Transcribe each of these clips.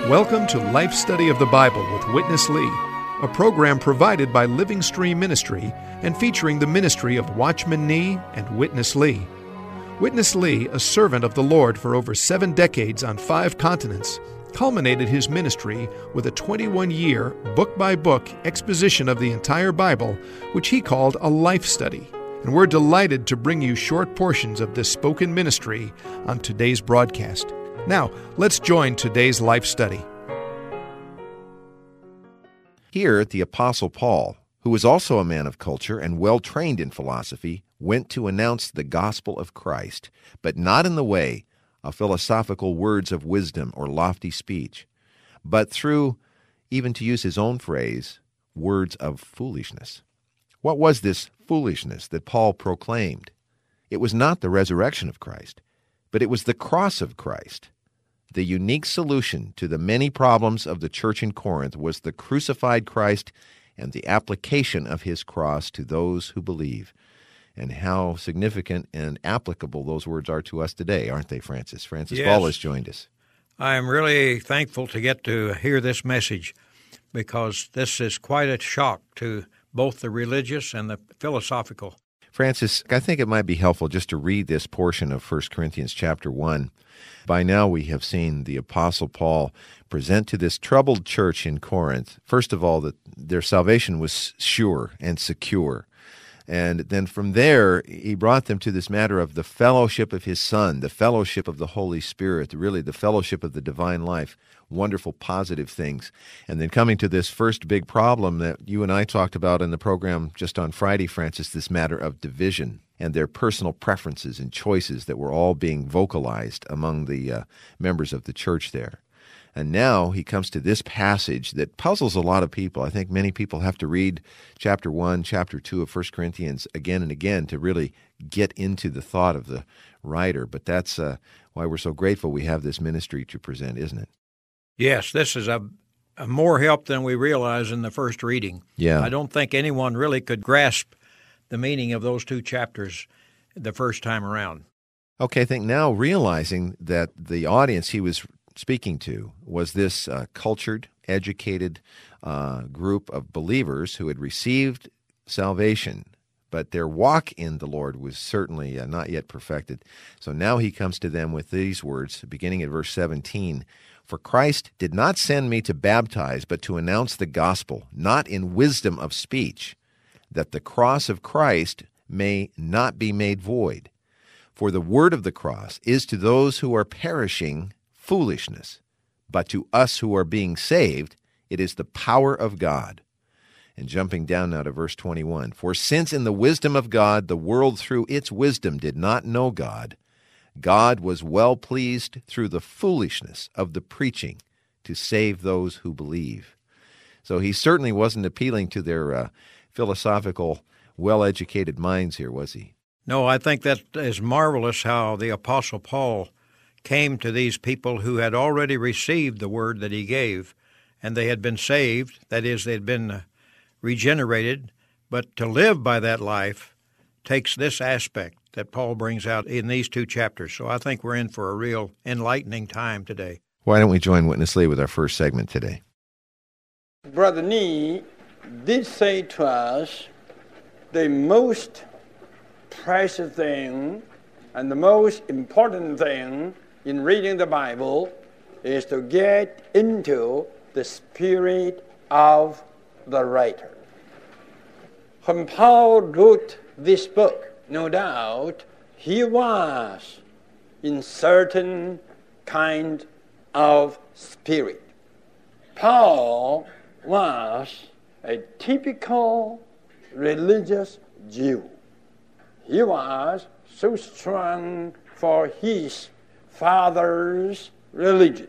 Welcome to Life Study of the Bible with Witness Lee, a program provided by Living Stream Ministry and featuring the ministry of Watchman Nee and Witness Lee. Witness Lee, a servant of the Lord for over 7 decades on 5 continents, culminated his ministry with a 21-year, book-by-book exposition of the entire Bible, which he called a life study. And we're delighted to bring you short portions of this spoken ministry on today's broadcast. Now, let's join today's life study. Here, the Apostle Paul, who was also a man of culture and well-trained in philosophy, went to announce the gospel of Christ, but not in the way of philosophical words of wisdom or lofty speech, but through, even to use his own phrase, words of foolishness. What was this foolishness that Paul proclaimed? It was not the resurrection of Christ, but it was the cross of Christ. The unique solution to the many problems of the church in Corinth was the crucified Christ and the application of his cross to those who believe. And how significant and applicable those words are to us today, aren't they, Francis? Francis Yes. Ball has joined us. I am really thankful to get to hear this message because this is quite a shock to both the religious and the philosophical. Francis, I think it might be helpful just to read this portion of 1 Corinthians chapter 1. By now we have seen the Apostle Paul present to this troubled church in Corinth, first of all, that their salvation was sure and secure. And then from there, he brought them to this matter of the fellowship of his Son, the fellowship of the Holy Spirit, really the fellowship of the divine life, wonderful positive things. And then coming to this first big problem that you and I talked about in the program just on Friday, Francis, this matter of division and their personal preferences and choices that were all being vocalized among the members of the church there. And now he comes to this passage that puzzles a lot of people. I think many people have to read chapter 1, chapter 2 of 1 Corinthians again and again to really get into the thought of the writer. But that's why we're so grateful we have this ministry to present, isn't it? Yes, this is a more help than we realize in the first reading. Yeah. I don't think anyone really could grasp the meaning of those 2 chapters the first time around. Okay, I think now realizing that the audience he was speaking to was this cultured, educated group of believers who had received salvation, but their walk in the Lord was certainly not yet perfected. So now he comes to them with these words, beginning at verse 17, "For Christ did not send me to baptize, but to announce the gospel, not in wisdom of speech, that the cross of Christ may not be made void. For the word of the cross is to those who are perishing foolishness, but to us who are being saved, it is the power of God." And jumping down now to verse 21, "For since in the wisdom of God the world through its wisdom did not know God, God was well pleased through the foolishness of the preaching to save those who believe." So he certainly wasn't appealing to their philosophical, well-educated minds here, was he? No, I think that is marvelous how the Apostle Paul came to these people who had already received the word that he gave, and they had been saved, that is, they had been regenerated, but to live by that life takes this aspect that Paul brings out in these 2 chapters. So I think we're in for a real enlightening time today. Why don't we join Witness Lee with our first segment today? Brother Nee did say to us the most precious thing and the most important thing in reading the Bible is to get into the spirit of the writer. When Paul wrote this book, no doubt he was in certain kind of spirit. Paul was a typical religious Jew. He was so strong for his father's religion.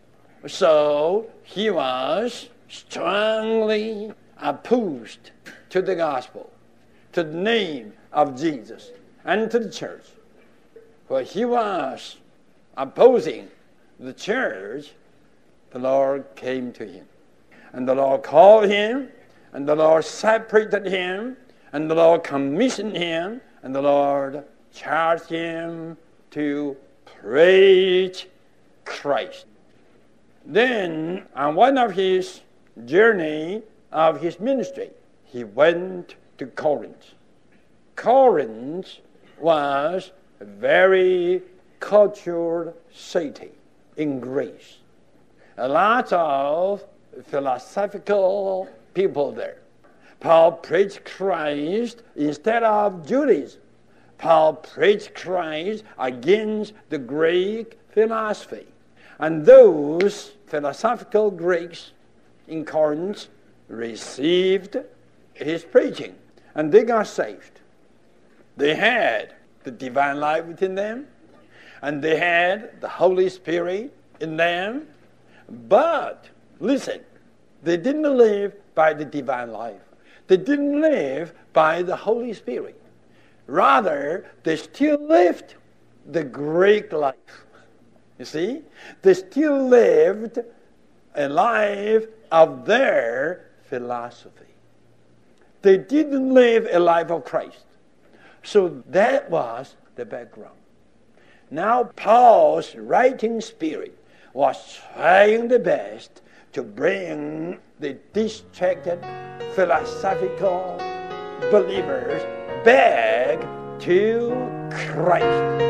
So he was strongly opposed to the gospel, to the name of Jesus, and to the church. When he was opposing the church, the Lord came to him. And the Lord called him, and the Lord separated him, and the Lord commissioned him, and the Lord charged him to preach Christ. Then, on one of his journey of his ministry, he went to Corinth. Corinth was a very cultured city in Greece. A lot of philosophical people there. Paul preached Christ instead of Judaism. Paul preached Christ against the Greek philosophy. And those philosophical Greeks in Corinth received his preaching, and they got saved. They had the divine life within them, and they had the Holy Spirit in them. But, listen, they didn't live by the divine life. They didn't live by the Holy Spirit. Rather, they still lived the Greek life. You see? They still lived a life of their philosophy. They didn't live a life of Christ. So that was the background. Now Paul's writing spirit was trying the best to bring the distracted philosophical believers back to Christ.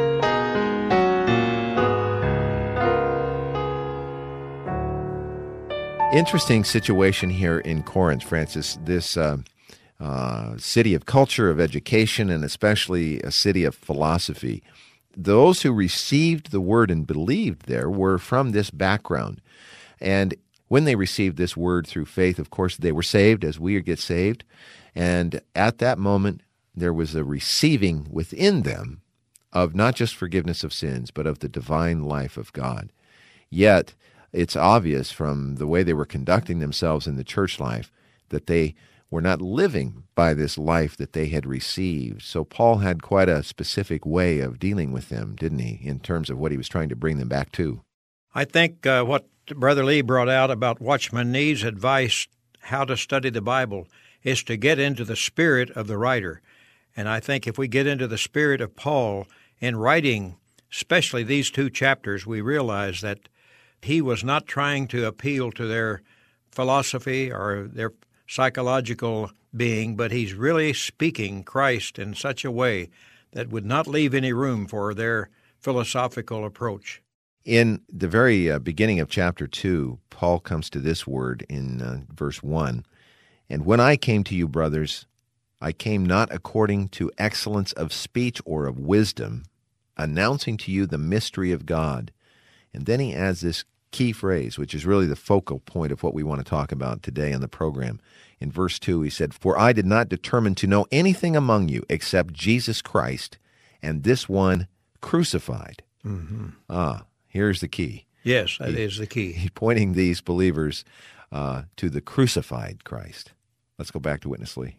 Interesting situation here in Corinth, Francis. This city of culture, of education, and especially a city of philosophy. Those who received the word and believed there were from this background. And when they received this word through faith, of course, they were saved as we get saved. And at that moment, there was a receiving within them of not just forgiveness of sins, but of the divine life of God. Yet, it's obvious from the way they were conducting themselves in the church life that they were not living by this life that they had received. So Paul had quite a specific way of dealing with them, didn't he, in terms of what he was trying to bring them back to? I think what Brother Lee brought out about Watchman Nee's advice how to study the Bible is to get into the spirit of the writer. And I think if we get into the spirit of Paul in writing, especially these two chapters, we realize that he was not trying to appeal to their philosophy or their psychological being, but he's really speaking Christ in such a way that would not leave any room for their philosophical approach. In the very beginning of chapter 2, Paul comes to this word in verse 1, "And when I came to you, brothers, I came not according to excellence of speech or of wisdom, announcing to you the mystery of God." And then he adds this key phrase, which is really the focal point of what we want to talk about today on the program. In verse 2, he said, "For I did not determine to know anything among you except Jesus Christ, and this one crucified." Mm-hmm. Here's the key. Yes, that is the key. He's pointing these believers to the crucified Christ. Let's go back to Witness Lee.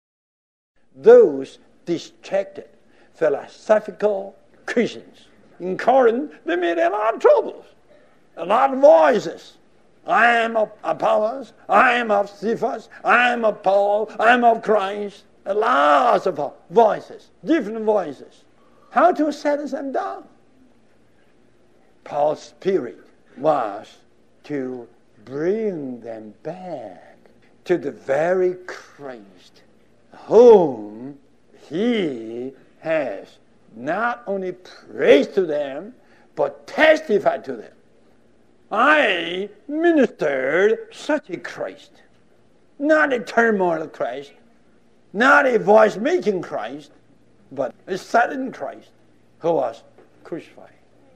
Those distracted philosophical Christians in Corinth, they made a lot of troubles, a lot of voices. I am of Apollos, I am of Cephas, I am of Paul, I am of Christ. A lot of voices, different voices. How to set them down? Paul's spirit was to bring them back to the very Christ whom he has not only preached to them, but testified to them. I ministered such a Christ, not a turmoil Christ, not a voice-making Christ, but a silent Christ who was crucified,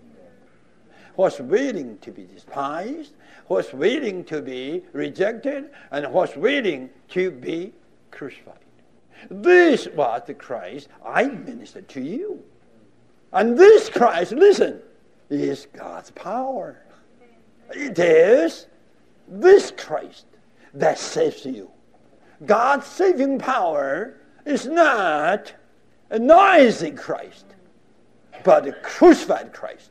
was willing to be despised, was willing to be rejected, and was willing to be crucified. This was the Christ I ministered to you. And this Christ, listen, is God's power. It is this Christ that saves you. God's saving power is not a noisy Christ, but a crucified Christ.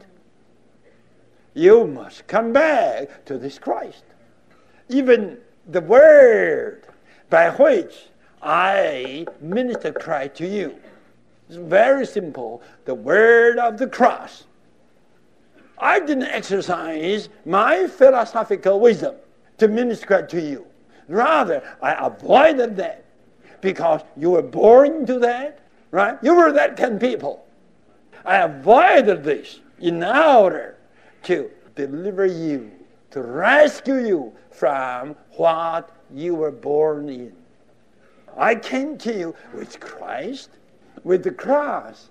You must come back to this Christ. Even the word by which I minister Christ to you is very simple. The word of the cross. I didn't exercise my philosophical wisdom to minister to you. Rather, I avoided that because you were born into that, right? You were that kind of people. I avoided this in order to deliver you, to rescue you from what you were born in. I came to you with Christ, with the cross.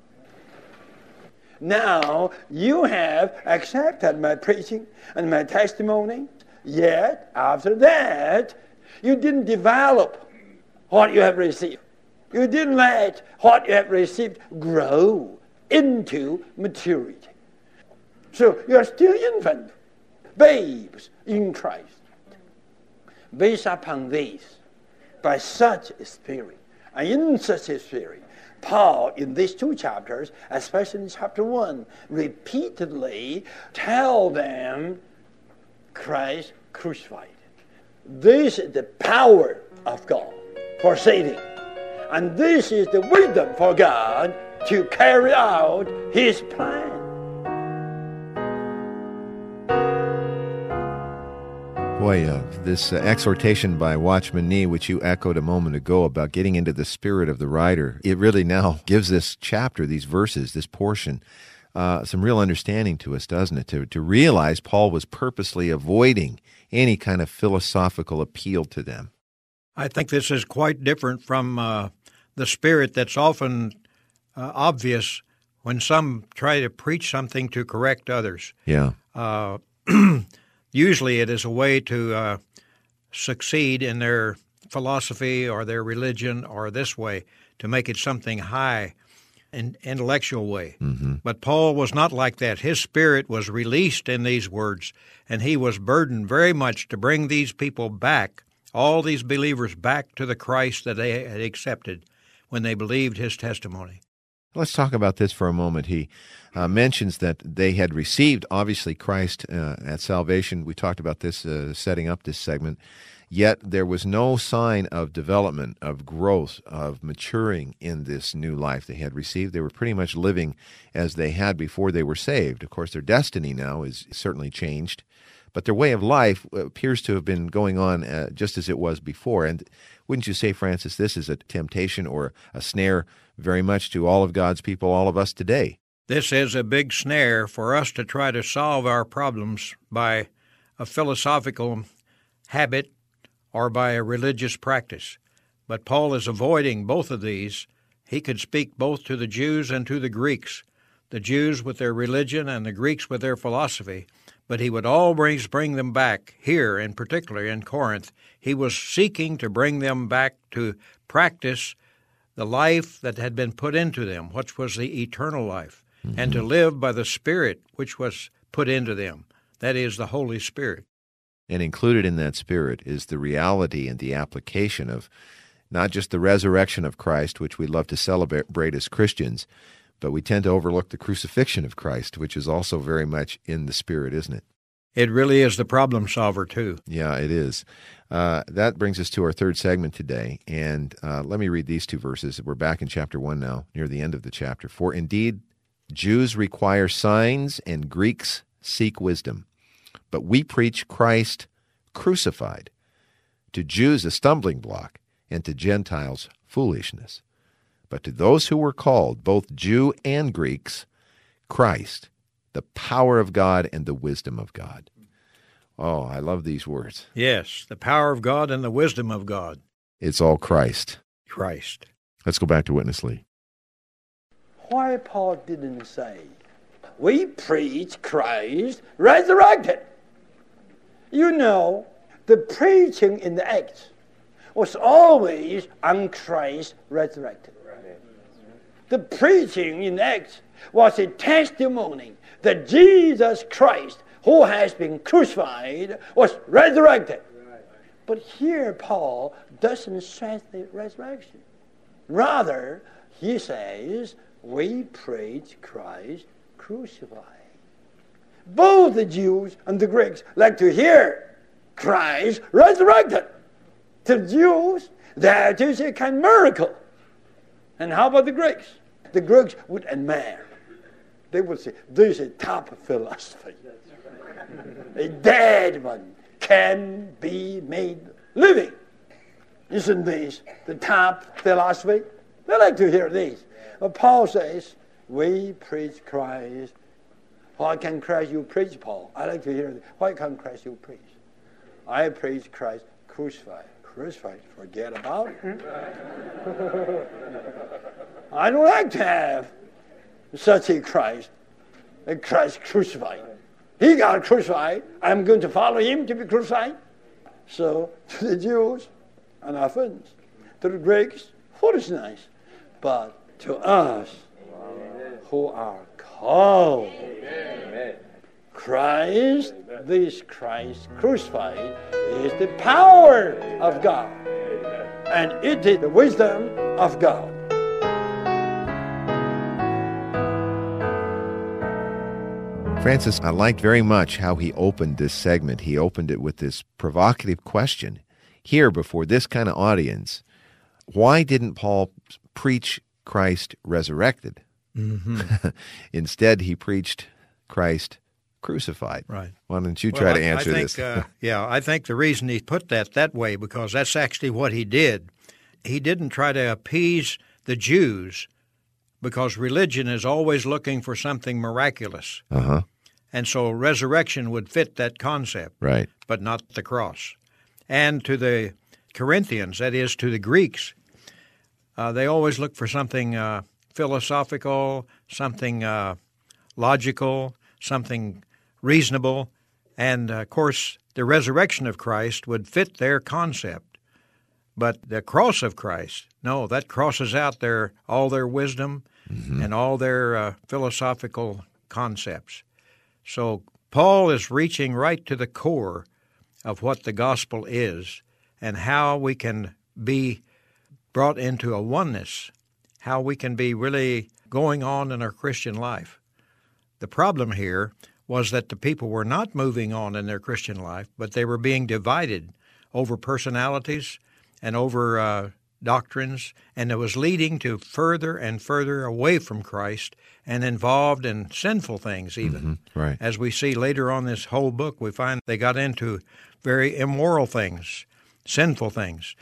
Now you have accepted my preaching and my testimony, yet after that, you didn't develop what you have received. You didn't let what you have received grow into maturity. So you are still infant, babes in Christ. Based upon this, by such a spirit, and in such a spirit, Paul, in these two chapters, especially in chapter 1, repeatedly tell them Christ crucified. This is the power of God for saving. And this is the wisdom for God to carry out His plan. Boy, this exhortation by Watchman Nee, which you echoed a moment ago about getting into the spirit of the writer, it really now gives this chapter, these verses, this portion, some real understanding to us, doesn't it? To realize Paul was purposely avoiding any kind of philosophical appeal to them. I think this is quite different from the spirit that's often obvious when some try to preach something to correct others. Yeah. Usually it is a way to succeed in their philosophy or their religion or this way, to make it something high and intellectual way. Mm-hmm. But Paul was not like that. His spirit was released in these words, and he was burdened very much to bring these people back, all these believers back to the Christ that they had accepted when they believed his testimony. Let's talk about this for a moment. He mentions that they had received, obviously, Christ at salvation. We talked about this setting up this segment. Yet there was no sign of development, of growth, of maturing in this new life they had received. They were pretty much living as they had before they were saved. Of course, their destiny now is certainly changed, but their way of life appears to have been going on just as it was before. And wouldn't you say, Francis, this is a temptation or a snare very much to all of God's people, all of us today? This is a big snare for us to try to solve our problems by a philosophical habit or by a religious practice. But Paul is avoiding both of these. He could speak both to the Jews and to the Greeks, the Jews with their religion and the Greeks with their philosophy. But he would always bring them back here, in particular in Corinth. He was seeking to bring them back to practice the life that had been put into them, which was the eternal life, and to live by the Spirit which was put into them, that is, the Holy Spirit. And included in that Spirit is the reality and the application of not just the resurrection of Christ, which we love to celebrate as Christians, but we tend to overlook the crucifixion of Christ, which is also very much in the Spirit, isn't it? It really is the problem solver, too. Yeah, it is. That brings us to our third segment today, and let me read these two verses. We're back in chapter 1 now, near the end of the chapter. For indeed, Jews require signs, and Greeks seek wisdom. But we preach Christ crucified, to Jews a stumbling block, and to Gentiles foolishness. But to those who were called, both Jew and Greeks, Christ, the power of God and the wisdom of God. Oh, I love these words. Yes, the power of God and the wisdom of God. It's all Christ. Christ. Let's go back to Witness Lee. Why Paul didn't say, we preach Christ resurrected? You know, the preaching in the Acts was always on Christ resurrected. The preaching in Acts was a testimony that Jesus Christ, who has been crucified, was resurrected. But here Paul doesn't stress the resurrection. Rather, he says, we preach Christ crucified. Both the Jews and the Greeks like to hear Christ resurrected. To the Jews, that is a kind of miracle. And how about the Greeks? The Greeks would admire they would say, this is top philosophy. A dead one can be made living. Isn't this the top philosophy? They like to hear this. But Paul says, we preach Christ. Why can Christ you preach, Paul? I like to hear this. Why can Christ you preach? I preach Christ crucified. Crucified, forget about it. I don't like to have such a Christ crucified. He got crucified. I'm going to follow him to be crucified. So, to the Jews, an offense. To the Greeks, foolishness. But to us who are called, Christ, this Christ crucified, is the power of God. And it is the wisdom of God. Francis, I liked very much how he opened this segment. He opened it with this provocative question. Here, before this kind of audience, why didn't Paul preach Christ resurrected? Mm-hmm. Instead, he preached Christ crucified. Right. Why don't you try to answer this? I think the reason he put that way, because that's actually what he did. He didn't try to appease the Jews, because religion is always looking for something miraculous. Uh-huh. And so resurrection would fit that concept, right, but not the cross. And to the Corinthians, that is, to the Greeks, they always look for something philosophical, something logical, something reasonable. And, of course, the resurrection of Christ would fit their concept. But the cross of Christ, no, that crosses out all their wisdom and all their philosophical concepts. So Paul is reaching right to the core of what the gospel is and how we can be brought into a oneness, how we can be really going on in our Christian life. The problem here was that the people were not moving on in their Christian life, but they were being divided over personalities and over doctrines, and it was leading to further and further away from Christ and involved in sinful things even. Mm-hmm. Right. As we see later on this whole book, we find they got into very immoral things, sinful things,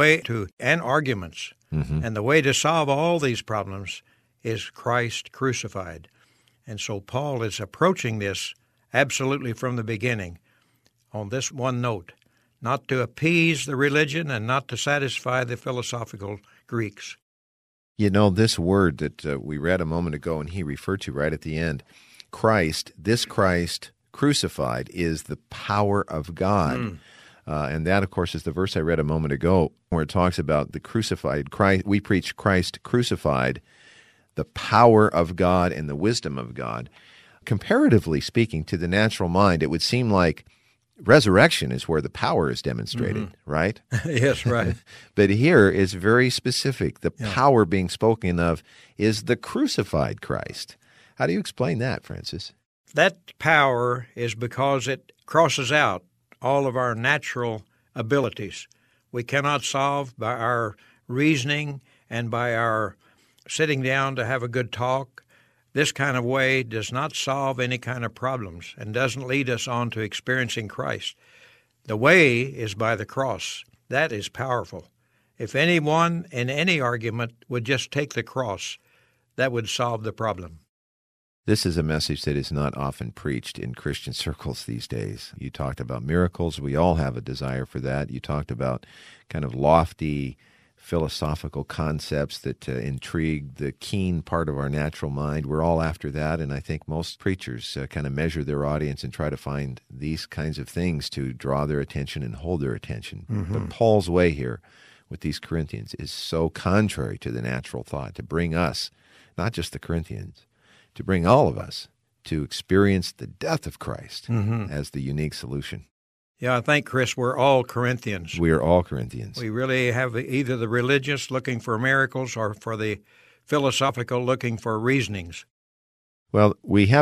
and arguments. Mm-hmm. And the way to solve all these problems is Christ crucified. And so Paul is approaching this absolutely from the beginning on this one note: not to appease the religion and not to satisfy the philosophical Greeks. You know, this word that we read a moment ago and he referred to right at the end, Christ, this Christ crucified, is the power of God. And that, of course, is the verse I read a moment ago where it talks about the crucified Christ. We preach Christ crucified, the power of God and the wisdom of God. Comparatively speaking, to the natural mind, it would seem like resurrection is where the power is demonstrated, right? Yes, right. But here is very specific. The power being spoken of is the crucified Christ. How do you explain that, Francis? That power is because it crosses out all of our natural abilities. We cannot solve by our reasoning and by our sitting down to have a good talk. This kind of way does not solve any kind of problems and doesn't lead us on to experiencing Christ. The way is by the cross. That is powerful. If anyone in any argument would just take the cross, that would solve the problem. This is a message that is not often preached in Christian circles these days. You talked about miracles. We all have a desire for that. You talked about kind of lofty philosophical concepts that intrigue the keen part of our natural mind. We're all after that, and I think most preachers kind of measure their audience and try to find these kinds of things to draw their attention and hold their attention. Mm-hmm. But Paul's way here with these Corinthians is so contrary to the natural thought, to bring us, not just the Corinthians, to bring all of us to experience the death of Christ as the unique solution. Yeah, I think, Chris, we're all Corinthians. We are all Corinthians. We really have either the religious looking for miracles or for the philosophical looking for reasonings. Well,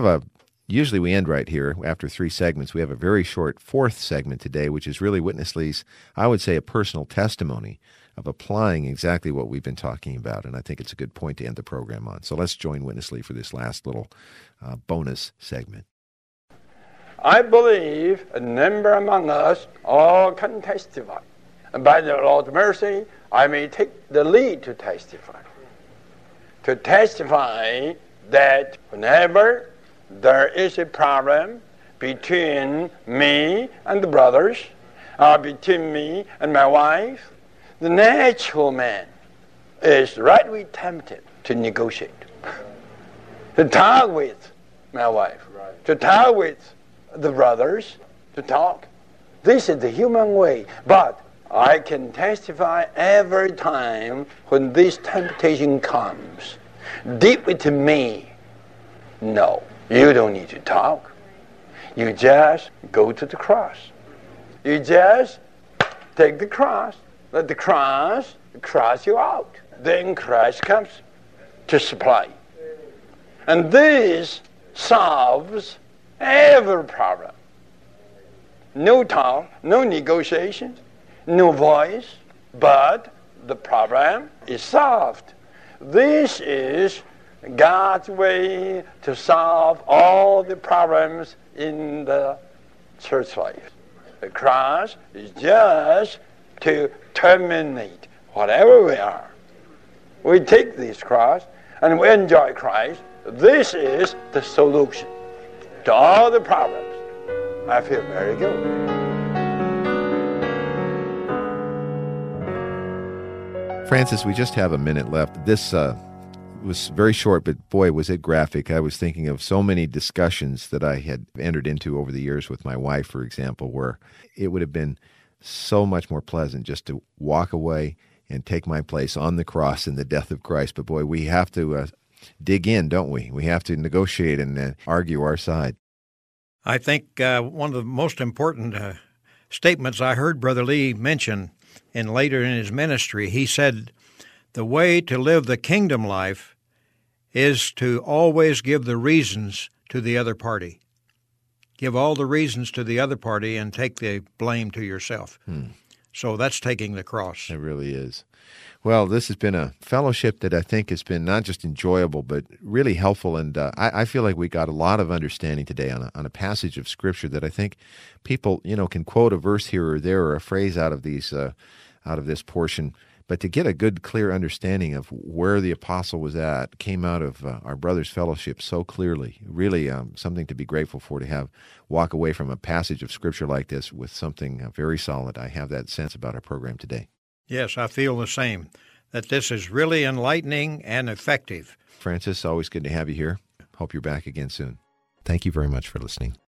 usually we end right here after 3 segments. We have a very short 4th segment today, which is really Witness Lee's, I would say, a personal testimony of applying exactly what we've been talking about. And I think it's a good point to end the program on. So let's join Witness Lee for this last little bonus segment. I believe a number among us all can testify. And by the Lord's mercy, I may take the lead to testify. To testify that whenever there is a problem between me and the brothers, or between me and my wife, the natural man is rightly tempted to negotiate, to talk with my wife, to talk with the brothers, to talk. This is the human way. But I can testify every time when this temptation comes, deep within me, no, you don't need to talk. You just go to the cross. You just take the cross. Let the cross you out. Then Christ comes to supply. And this solves every problem. No talk, no negotiations, no voice, but the problem is solved. This is God's way to solve all the problems in the church life. The cross is just to terminate whatever we are. We take this cross and we enjoy Christ. This is the solution to all the problems. I feel very good. Francis, we just have a minute left. This was very short, but boy, was it graphic. I was thinking of so many discussions that I had entered into over the years with my wife, for example, where it would have been so much more pleasant just to walk away and take my place on the cross in the death of Christ. But boy, we have to dig in, don't we? We have to negotiate and argue our side. I think one of the most important statements I heard Brother Lee mention later in his ministry, he said, the way to live the kingdom life is to always give the reasons to the other party. Give all the reasons to the other party and take the blame to yourself. So that's taking the cross. It really is. Well, this has been a fellowship that I think has been not just enjoyable, but really helpful. And I feel like we got a lot of understanding today on a passage of Scripture that I think people, can quote a verse here or there or a phrase out of this portion. But to get a good, clear understanding of where the apostle was at came out of our brothers' fellowship so clearly. Really something to be grateful for, to walk away from a passage of Scripture like this with something very solid. I have that sense about our program today. Yes, I feel the same, that this is really enlightening and effective. Francis, always good to have you here. Hope you're back again soon. Thank you very much for listening.